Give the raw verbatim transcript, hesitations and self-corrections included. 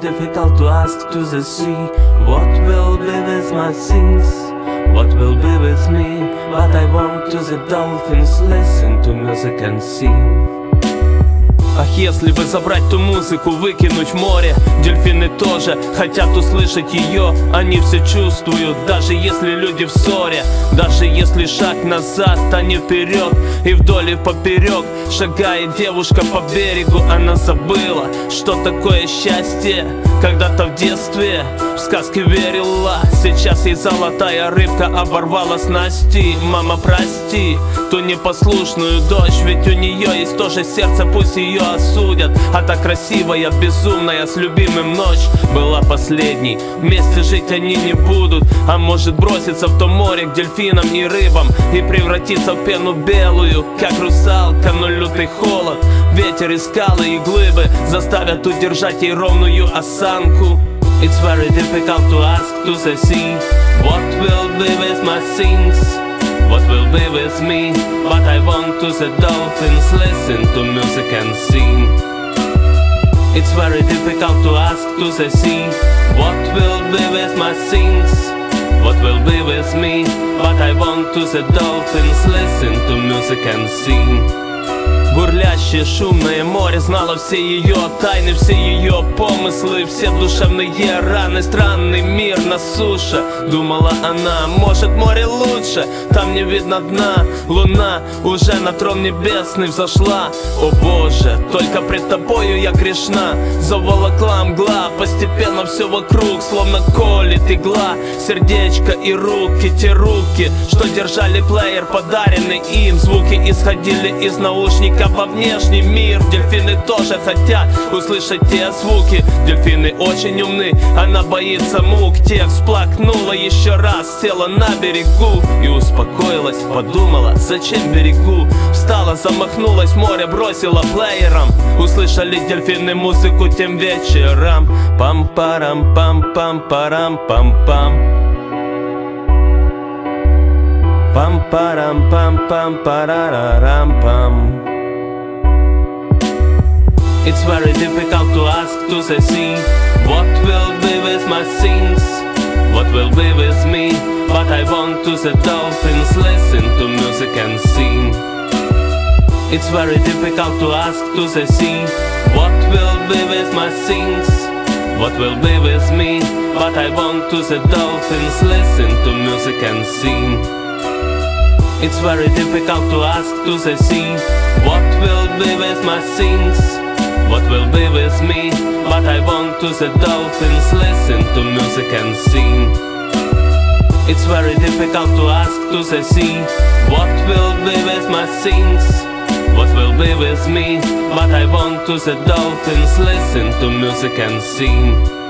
difficult to ask to the sea, what will be with my sins, what will be with me. But I want to the dolphins listen to music and sing. Ах, если бы забрать ту музыку, выкинуть в море, дельфины тоже хотят услышать ее. Они все чувствуют, даже если люди в ссоре, даже если шаг назад, а не вперед. И вдоль и поперек шагает девушка по берегу. Она забыла, что такое счастье. Когда-то в детстве в сказки верила. Сейчас ей золотая рыбка оборвала снасти. Мама, прости ту непослушную дочь, ведь у нее есть тоже сердце, пусть ее осудят. А та красивая, безумная, с любимым ночь была последней. Вместе жить они не будут, а может броситься в то море к дельфинам и рыбам и превратиться в пену белую, как русалка, но лютый холод, ветер и скалы и глыбы заставят удержать ей ровную осанку. It's very difficult to ask to the sea, what will be with my sins, what will be with me. But I want to the dolphins listen to music and sing. It's very difficult to ask to the sea, what will be with my sins, what will be with me. But I want to the dolphins listen to music and sing. Бурлящее шумное море знало все ее тайны, все ее помыслы, все душевные раны. Странный мир на суше, думала она, может море лучше, там не видно дна. Луна уже на трон небесный взошла. О Боже, только пред тобою я грешна. Заволокла мгла, постепенно все вокруг словно колет игла. Сердечко и руки, те руки, что держали плеер, подаренный им. Звуки исходили из наушников во внешний мир. Дельфины тоже хотят услышать те звуки. Дельфины очень умны, она боится мук. Тех всплакнула еще раз, села на берегу и успокоилась, подумала, зачем берегу. Встала, замахнулась, море бросила плеером. Услышали дельфины музыку тем вечером. Пам-парам, пам-пам-парам, пам-пам. Пам-парам, пам-пам-парарарам-пам. It's very difficult to ask to the sea, what will be with my sins, what will be with me. But I want to the dolphins listen to music and sing. It's very difficult to ask to the sea, what will be with my sins, what will be with me. But I want to the dolphins listen to music and sing. It's very difficult to ask to the sea, what will be with my sins, what will be with me. But I want to the dolphins listen to music and sing. It's very difficult to ask to the sea, what will be with my sins, what will be with me. But I want to the dolphins listen to music and sing.